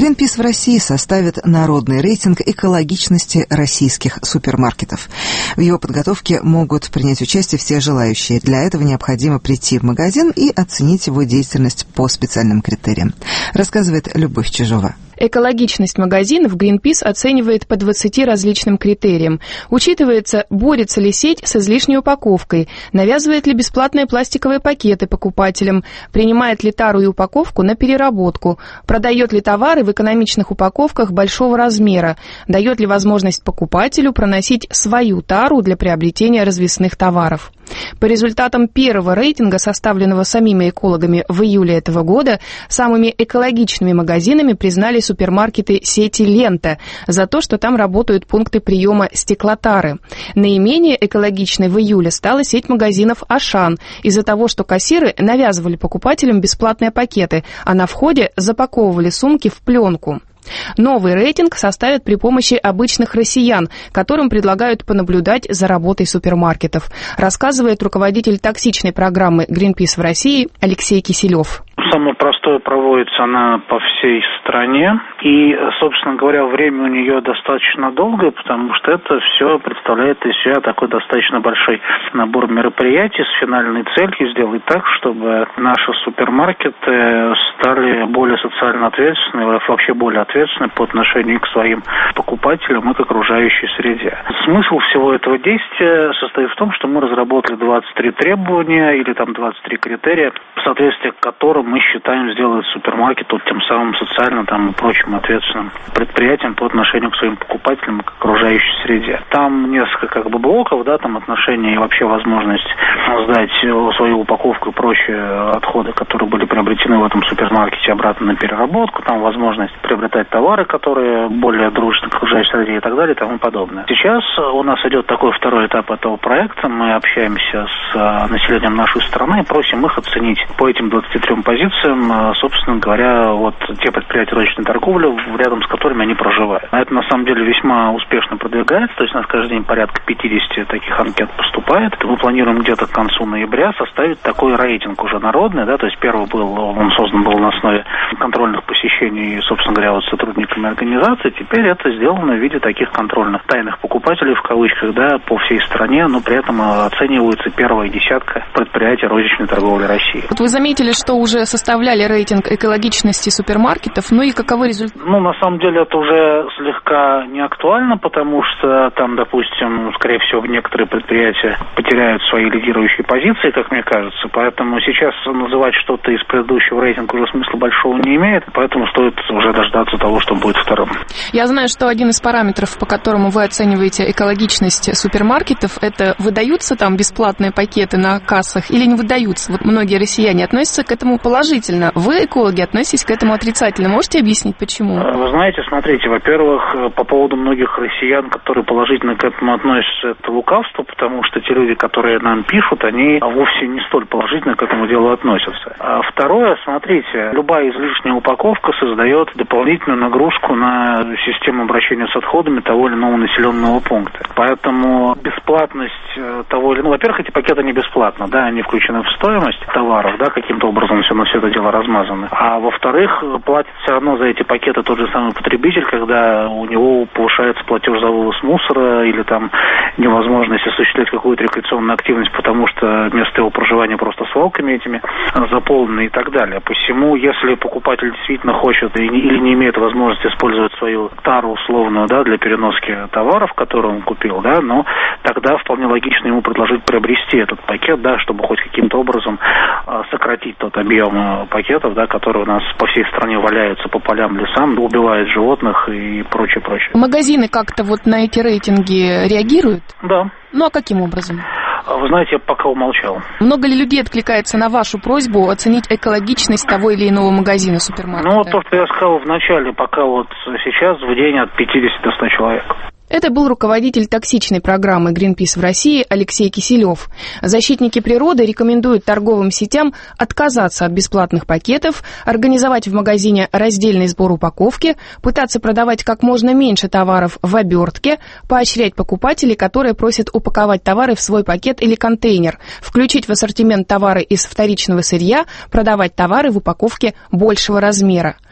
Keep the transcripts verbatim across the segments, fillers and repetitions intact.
Greenpeace в России составит народный рейтинг экологичности российских супермаркетов. В его подготовке могут принять участие все желающие. Для этого необходимо прийти в магазин и оценить его деятельность по специальным критериям, рассказывает Любовь Чижова. Экологичность магазинов Greenpeace оценивает по двадцати различным критериям. Учитывается, борется ли сеть с излишней упаковкой, навязывает ли бесплатные пластиковые пакеты покупателям, принимает ли тару и упаковку на переработку, продает ли товары в экономичных упаковках большого размера, дает ли возможность покупателю проносить свою тару для приобретения развесных товаров. По результатам первого рейтинга, составленного самими экологами в июле этого года, самыми экологичными магазинами признали супермаркеты сети «Лента» за то, что там работают пункты приема стеклотары. Наименее экологичной в июле стала сеть магазинов «Ашан» из-за того, что кассиры навязывали покупателям бесплатные пакеты, а на входе запаковывали сумки в пленку. Новый рейтинг составят при помощи обычных россиян, которым предлагают понаблюдать за работой супермаркетов, рассказывает руководитель токсичной программы Greenpeace в России Алексей Киселев. Самое простое, проводится она по всей стране. И, собственно говоря, время у нее достаточно долгое, потому что это все представляет из себя такой достаточно большой набор мероприятий с финальной целью сделать так, чтобы наши супермаркеты стали более социально ответственными, вообще более ответственны по отношению к своим покупателям и к окружающей среде. Смысл всего этого действия состоит в том, что мы разработали двадцать три требования или там двадцать три критерия, в соответствии к которым мы считаем сделать супермаркет вот тем самым социально там, и прочим ответственным предприятием по отношению к своим покупателям и к окружающей среде. Там несколько как бы блоков, да, там отношения и вообще возможность сдать свою упаковку и прочие отходы, которые были приобретены в этом супермаркете, обратно на переработку, там возможность приобретать товары, которые более дружны к окружающей среде и так далее и тому подобное. Сейчас у нас идет такой второй этап этого проекта. Мы общаемся с населением нашей страны и просим их оценить по этим двадцати трём позициям, собственно говоря, вот те предприятия розничной торговли, рядом с которыми они проживают. Это на самом деле весьма успешно продвигается, то есть у нас каждый день порядка пятьдесят таких анкет поступает. Мы планируем где-то к концу ноября составить такой рейтинг уже народный, да, то есть первый был, он создан был на основе контрольных посещений, собственно говоря, вот сотрудниками организации. Теперь это сделано в виде таких контрольных тайных покупателей, в кавычках, да, по всей стране, но при этом оценивается первая десятка предприятий розничной торговли России. Вот вы заметили, что уже составляли рейтинг экологичности супермаркетов, ну и каковы результаты? Ну, на самом деле, это уже слегка не актуально, потому что там, допустим, скорее всего, некоторые предприятия потеряют свои лидирующие позиции, как мне кажется, поэтому сейчас называть что-то из предыдущего рейтинга уже смысла большого не имеет, поэтому стоит уже дождаться того, что будет вторым. Я знаю, что один из параметров, по которому вы оцениваете экологичность супермаркетов, это выдаются там бесплатные пакеты на кассах или не выдаются? Вот многие россияне относятся к этому положительно. Вы, экологи, относитесь к этому отрицательно. Можете объяснить, почему? Вы знаете, смотрите, во-первых, по поводу многих россиян, которые положительно к этому относятся, это лукавство, потому что те люди, которые нам пишут, они вовсе не столь положительно к этому делу относятся. А второе, смотрите, любая излишняя упаковка создает дополнительную нагрузку на систему обращения с отходами того или иного населенного пункта. Поэтому бесплатность того или иного... Ну, во-первых, эти пакеты не бесплатно, да, они включены в стоимость товаров, да, каким-то образом все на все это дело размазано. А во-вторых, платит все равно за эти пакеты тот же самый потребитель, когда у него повышается платеж за вывоз мусора или там невозможность осуществлять какую-то рекреационную активность, потому что место его проживания просто свалками этими заполнено и так далее. Посему, если покупатель действительно хочет или не имеет возможности использовать свою тару условную, да, для переноски товаров, которые он купил, да, но тогда вполне логично ему предложить приобрести этот пакет, да, чтобы хоть каким-то образом сократить тот объем пакетов, да, которые у нас по всей стране валяются по полям, лесам, убивают животных и прочее, прочее. Магазины как-то вот на эти рейтинги реагируют? Да. Ну а каким образом? Вы знаете, я пока умолчал. Много ли людей откликается на вашу просьбу оценить экологичность того или иного магазина, супермаркета? Ну, то, что я сказал в начале, пока вот сейчас в день от пятидесяти до ста человек. Это был руководитель токсичной программы Greenpeace в России Алексей Киселев. Защитники природы рекомендуют торговым сетям отказаться от бесплатных пакетов, организовать в магазине раздельный сбор упаковки, пытаться продавать как можно меньше товаров в обертке, поощрять покупателей, которые просят упаковать товары в свой пакет или контейнер, включить в ассортимент товары из вторичного сырья, продавать товары в упаковке большего размера.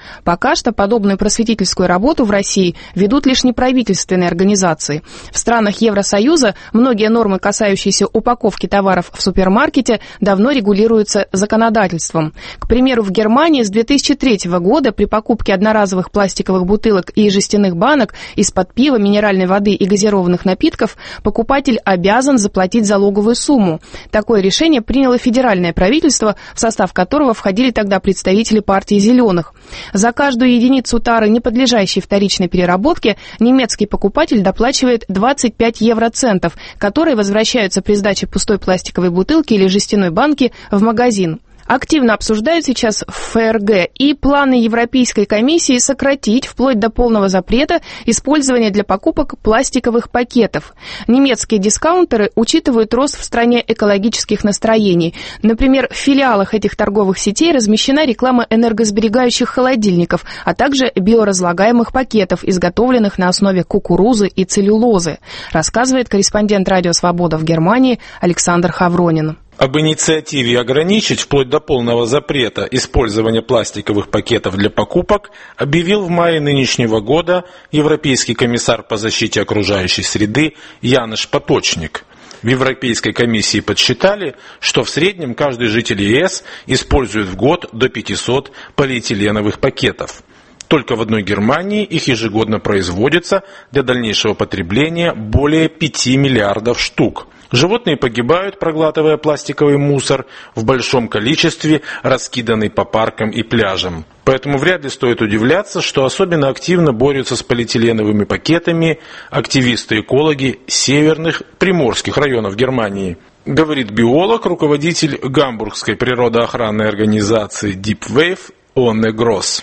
Пока что подобную просветительскую работу в России ведут лишь неправительственные организации. В странах Евросоюза многие нормы, касающиеся упаковки товаров в супермаркете, давно регулируются законодательством. К примеру, в Германии с две тысячи третьего года при покупке одноразовых пластиковых бутылок и жестяных банок из-под пива, минеральной воды и газированных напитков покупатель обязан заплатить залоговую сумму. Такое решение приняло федеральное правительство, в состав которого входили тогда представители партии «Зеленых». За каждую единицу тары, не подлежащей вторичной переработке, немецкий покупатель доплачивает двадцать пять евроцентов, которые возвращаются при сдаче пустой пластиковой бутылки или жестяной банки в магазин. Активно обсуждают сейчас в ФРГ и планы Европейской комиссии сократить вплоть до полного запрета использования для покупок пластиковых пакетов. Немецкие дискаунтеры учитывают рост в стране экологических настроений. Например, в филиалах этих торговых сетей размещена реклама энергосберегающих холодильников, а также биоразлагаемых пакетов, изготовленных на основе кукурузы и целлюлозы, рассказывает корреспондент «Радио Свобода» в Германии Александр Хавронин. Об инициативе ограничить вплоть до полного запрета использования пластиковых пакетов для покупок объявил в мае нынешнего года Европейский комиссар по защите окружающей среды Янош Поточник. В Европейской комиссии подсчитали, что в среднем каждый житель ЕС использует в год до пятисот полиэтиленовых пакетов. Только в одной Германии их ежегодно производится для дальнейшего потребления более пяти миллиардов штук. Животные погибают, проглатывая пластиковый мусор в большом количестве, раскиданный по паркам и пляжам. Поэтому вряд ли стоит удивляться, что особенно активно борются с полиэтиленовыми пакетами активисты-экологи северных приморских районов Германии. Говорит биолог, руководитель гамбургской природоохранной организации Deep Wave Онне Гросс.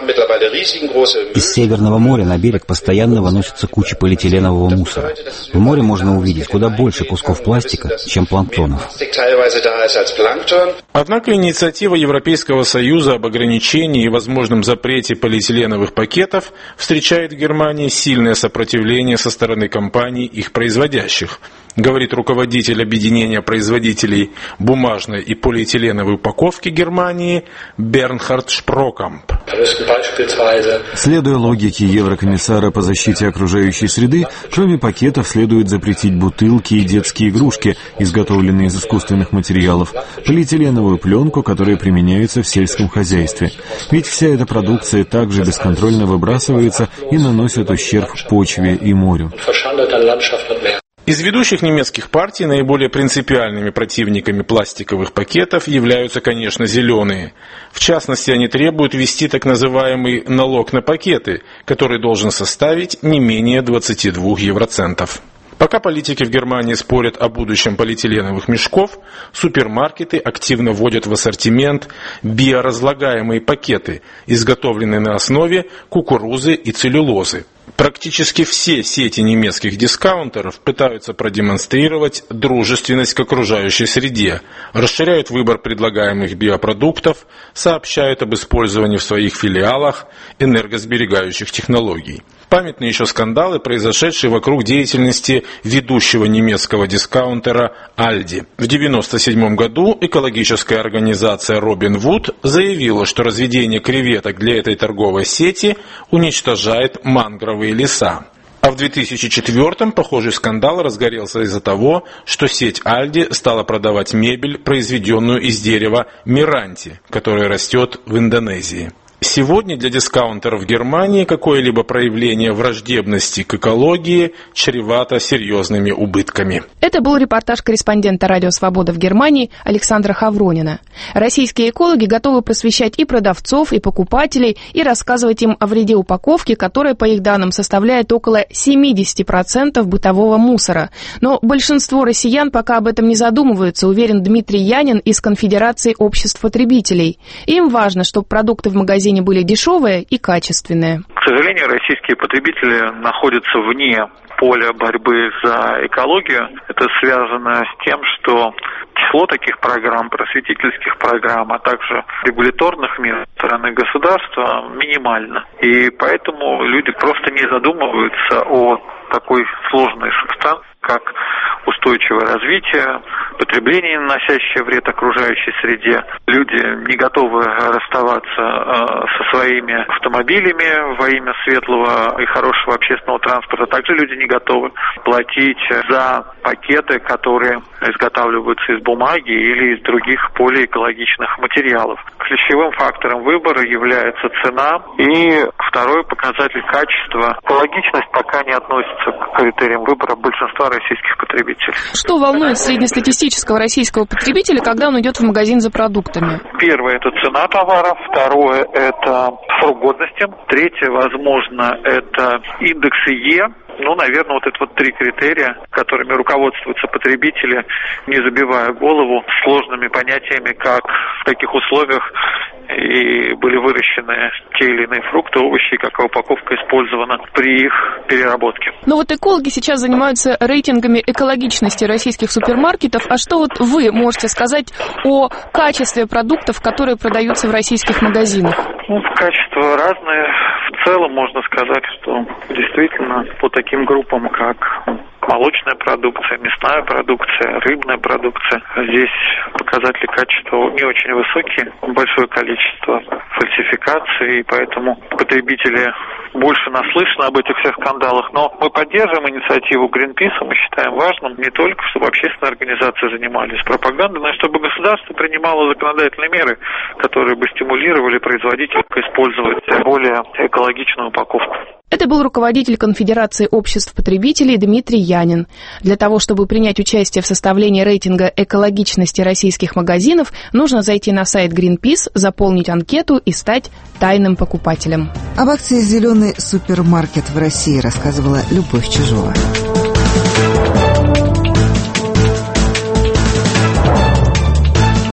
Из Северного моря на берег постоянно выносятся кучи полиэтиленового мусора. В море можно увидеть куда больше кусков пластика, чем планктонов. Однако инициатива Европейского Союза об ограничении и возможном запрете полиэтиленовых пакетов встречает в Германии сильное сопротивление со стороны компаний, их производящих, говорит руководитель объединения производителей бумажной и полиэтиленовой упаковки Германии Бернхард Шпрокамп. Следуя логике Еврокомиссара по защите окружающей среды, кроме пакетов следует запретить бутылки и детские игрушки, изготовленные из искусственных материалов, полиэтиленовую пленку, которая применяется в сельском хозяйстве. Ведь вся эта продукция также бесконтрольно выбрасывается и наносит ущерб почве и морю. Из ведущих немецких партий наиболее принципиальными противниками пластиковых пакетов являются, конечно, зеленые. В частности, они требуют ввести так называемый налог на пакеты, который должен составить не менее двадцати двух евроцентов. Пока политики в Германии спорят о будущем полиэтиленовых мешков, супермаркеты активно вводят в ассортимент биоразлагаемые пакеты, изготовленные на основе кукурузы и целлюлозы. Практически все сети немецких дискаунтеров пытаются продемонстрировать дружественность к окружающей среде, расширяют выбор предлагаемых биопродуктов, сообщают об использовании в своих филиалах энергосберегающих технологий. Памятны еще скандалы, произошедшие вокруг деятельности ведущего немецкого дискаунтера Альди. В девяносто седьмом году экологическая организация Робин Вуд заявила, что разведение креветок для этой торговой сети уничтожает мангровые леса. А в две тысячи четвёртом похожий скандал разгорелся из-за того, что сеть Альди стала продавать мебель, произведенную из дерева миранти, которое растет в Индонезии. Сегодня для дискаунтеров в Германии какое-либо проявление враждебности к экологии чревато серьезными убытками. Это был репортаж корреспондента «Радио Свобода» в Германии Александра Хавронина. Российские экологи готовы просвещать и продавцов, и покупателей, и рассказывать им о вреде упаковки, которая, по их данным, составляет около семьдесят процентов бытового мусора. Но большинство россиян пока об этом не задумываются, уверен Дмитрий Янин из Конфедерации обществ потребителей. Им важно, чтобы продукты в магазине были дешевые и качественные. К сожалению, российские потребители находятся вне поля борьбы за экологию. Это связано с тем, что число таких программ, просветительских программ, а также регуляторных мер со стороны государства минимально. И поэтому люди просто не задумываются о такой сложной субстанции, как устойчивое развитие, потребление, наносящее вред окружающей среде. Люди не готовы расставаться со своими автомобилями во имя светлого и хорошего общественного транспорта. Также люди не готовы платить за пакеты, которые изготавливаются из бумаги или из других более экологичных материалов. Ключевым фактором выбора является цена и второй показатель качества. Экологичность пока не относится к критериям выбора большинства российских потребителей. Что волнует среднестатистического российского потребителя, когда он идет в магазин за продуктами? Первое – это цена товара, второе – это срок годности, третье, возможно, это индекс Е. Ну, наверное, вот это вот три критерия, которыми руководствуются потребители, не забивая голову сложными понятиями, как в каких условиях и были выращены те или иные фрукты, овощи, какая упаковка использована при их переработке. Но вот экологи сейчас занимаются рейтингами экологичности российских супермаркетов. А что вот вы можете сказать о качестве продуктов, которые продаются в российских магазинах? Ну, качество разное. В целом можно сказать, что действительно по таким группам, как молочная продукция, мясная продукция, рыбная продукция, здесь показатели качества не очень высокие, большое количество фальсификаций, и поэтому потребители больше наслышаны об этих всех скандалах. Но мы поддерживаем инициативу Greenpeace, мы считаем важным не только, чтобы общественные организации занимались пропагандой, но и чтобы государство принимало законодательные меры, которые бы стимулировали производителей использовать более экологичную упаковку. Это был руководитель Конфедерации обществ потребителей Дмитрий Янин. Для того, чтобы принять участие в составлении рейтинга экологичности российских магазинов, нужно зайти на сайт Greenpeace, заполнить анкету и стать тайным покупателем. Об акции «Зеленый супермаркет» в России рассказывала Любовь Чижова.